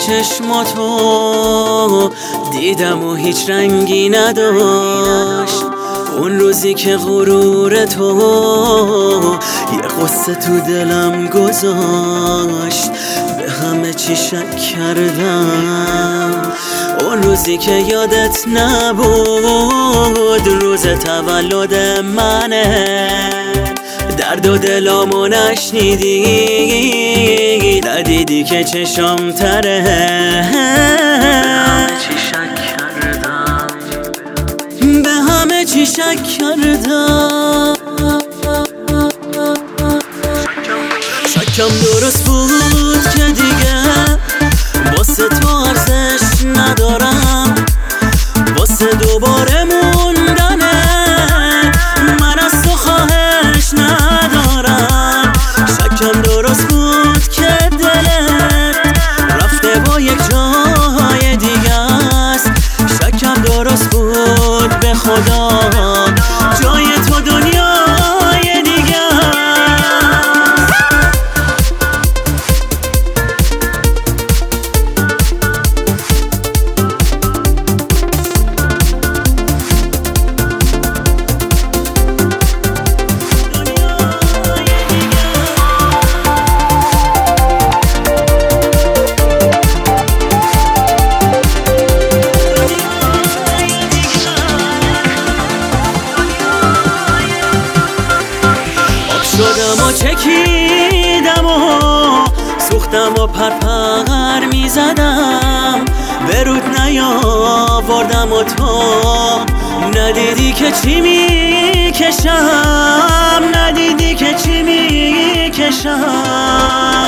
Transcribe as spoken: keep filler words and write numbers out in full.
چشماتو دیدم و هیچ رنگی نداشت. اون روزی که غرور تو یه غصه تو دلم گذاشت، به همه چی شک کردم. اون روزی که یادت نبود روز تولد منه، درد و دلامو نشنیدی، ندیدی که چشم تره. به همه چی شک کردم، شکم درست بود که دیگه واسه تو ارزش ندارم، واسه دوباره موندنه من از تو خواهش ندارم. شکم درست بود که دلت رفته با یک جای دیگه است، شکم درست بود به خدا جای تو دنیای دیگه است. شدم و چکیدم و سوختم و پرپر میزدم، به رود نیاوردم و تو ندیدی که چی میکشم، ندیدی که چی میکشم.